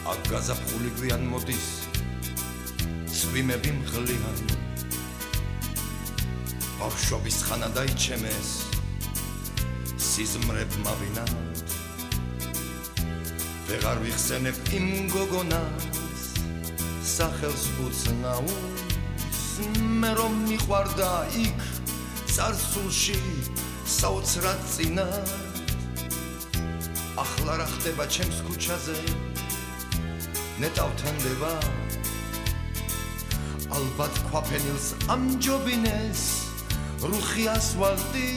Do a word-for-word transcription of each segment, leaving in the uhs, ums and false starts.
აქ გაზაფხული გვიან მოდის წვიმები მღლიან ბავშვობის ხანა დაიჩემეს სიზმრებმა ვინად ვეღარ ვიხსენებ იმ გოგონას სახელს უცნაურს მე რომ მიყვარდა იქ წარსულში საოცრად წინათ ახლა რა ხდება ჩემს ქუჩაზე ნეტავთენდება ალბათ ქვაფენილს ამჯობინეს რუხი ასვალტი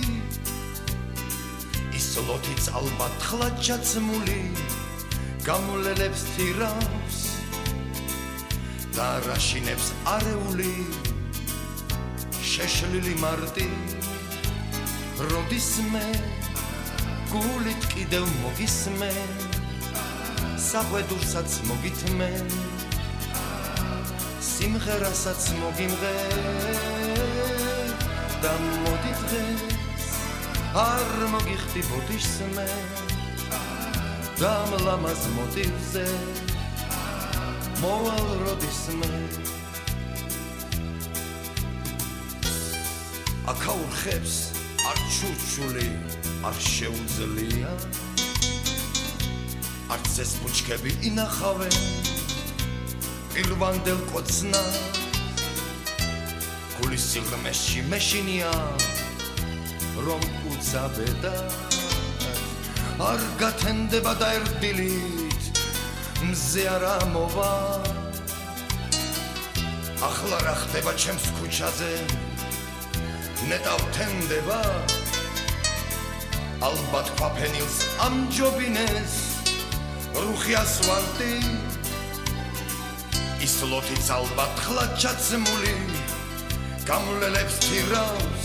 ის ლოთიც ალბათ ხლაჩაცმული გამულელებს თირავს და რაშინებს არეული შეშლილი მარტი როდის მე გულით კიდევ მოგისმე საყვედურსაც მოგითმე სიმღერასაც მოგიმღე და მოდი დღეს არ მოგიხდი ბოდიშს მე და მლამაზ მოტივზე მოვალ როდის მე აქაურ ხებს არ ჩურჩული არ შეუძლია არც ეს ბუჩქები ინახავენ პირვანდელ კოცნას გულის სიღრმეში მეშინია რომ უცაბედა არ გათენდება და ერდილით მზე არა მოვა ახლა რა ხდება ჩემს ქუჩაზე ნეტავთენდება ალბათ ქვაფენილს ამჯობინეს რუხი ასვალტი ის ლოთიც ალბათ ხლაჩაცმული გამულელებს თირავს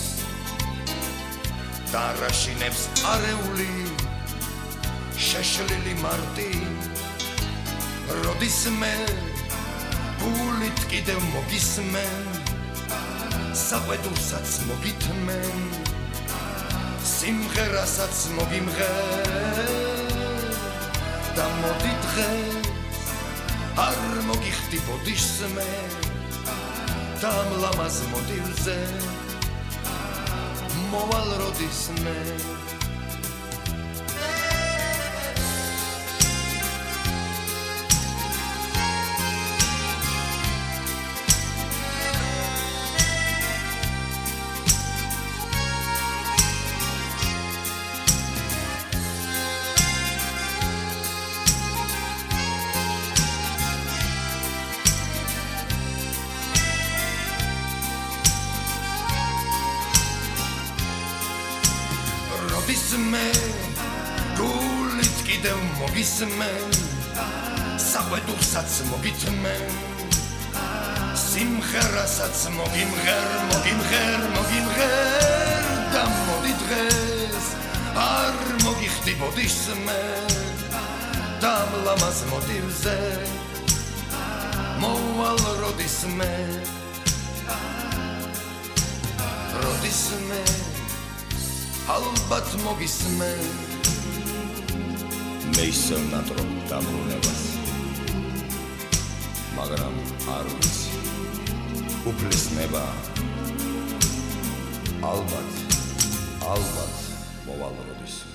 და რაშინებს არეული შეშლილი მარტი როდის მე გულით კიდევ მოგისმენ საყვედურსაც მოგითმენ სიმღერასაც მოგიმღე და მოდი დღეს არ მოგიხდი ბოდიშს მე და მლამაზ მოტივზე მოვალ როდის მე როდის მე გულით კიდევ მოგისმენ საყვედურსაც მოგითმენ სიმღერასაც მოგიმღერ მოგიმღერ მოგიმღერ და მოდი დღეს არ მოგიხდი ბოდიშს მე და მლამაზ მოტივზე მოვალ როდის მე როდის მე ალბათ მოგისმე მე ისევ ნატრობ დამრუნებას მაგრამ არ ვიცი უფლისნება ალბათ ალბათ მოვალ როდის